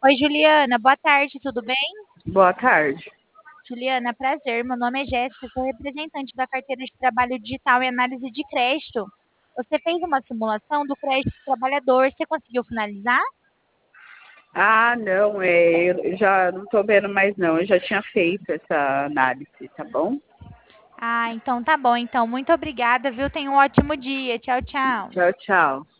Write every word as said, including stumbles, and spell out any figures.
Oi, Juliana, boa tarde, tudo bem? Boa tarde. Juliana, prazer. Meu nome é Jéssica, sou representante da carteira de trabalho digital e análise de crédito. Você fez uma simulação do crédito trabalhador, você conseguiu finalizar? Ah, não, é, eu já não estou vendo mais não. Eu já tinha feito essa análise, tá bom? Ah, então tá bom. Então, muito obrigada, viu? Tenha um ótimo dia. Tchau, tchau. Tchau, tchau.